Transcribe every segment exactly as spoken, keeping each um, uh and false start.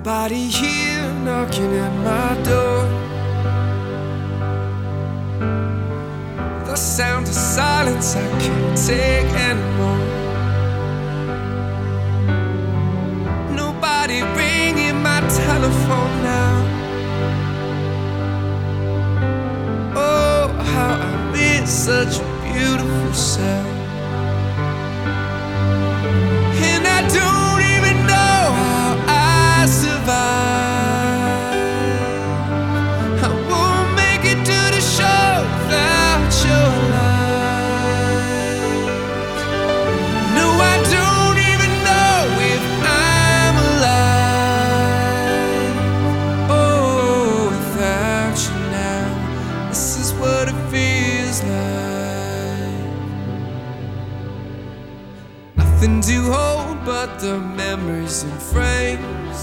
Nobody here knocking at my door. The sound of silence I can't take anymore. Nobody ringing my telephone now. Oh, how I miss such a beautiful sound. And I don't even know how I survive. I won't make it to the show without your light. No, I don't even know if I'm alive. Oh, without you now, this is what it feels like. Nothing to hold but the memories and frames.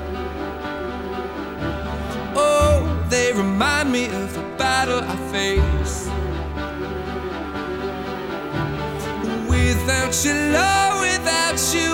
Oh, they remind me of the battle I faced. Without your love, without you